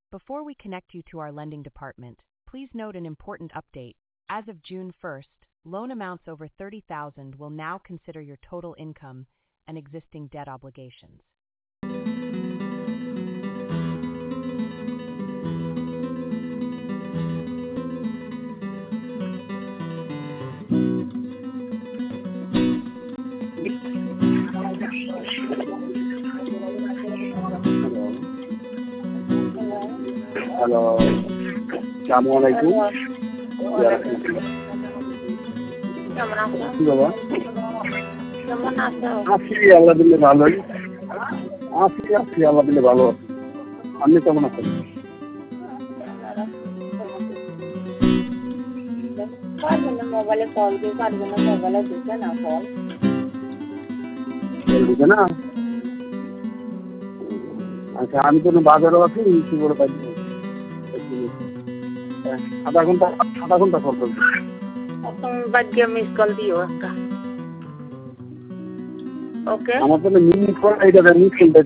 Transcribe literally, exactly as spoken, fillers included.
Before we connect you to our lending department, please note an important update. As of June first, loan amounts over thirty thousand will now consider your total income and existing debt obligations. Hello, আসসালামু আলাইকুম। কেমন আছো? কি বাবা? কেমন আছো? আছি আল্লাহ দিলে ভালোই। আছি আছি আল্লাহ দিলে ভালো আছি। আপনি কেমন আছেন? মোবাইলে কল দিয়ে পারবে না, মোবাইলে দিচ্ছে না কল। বুঝে না? আচ্ছা, আমি তো বাজারও আছি, কি করে পাই? আধা ঘন্টা আধা ঘন্টা কল করবো। এখন বাদ দিয়ে মিস কল দিও একটা। ওকে, আমার তো মিস কল এইটা মিস কল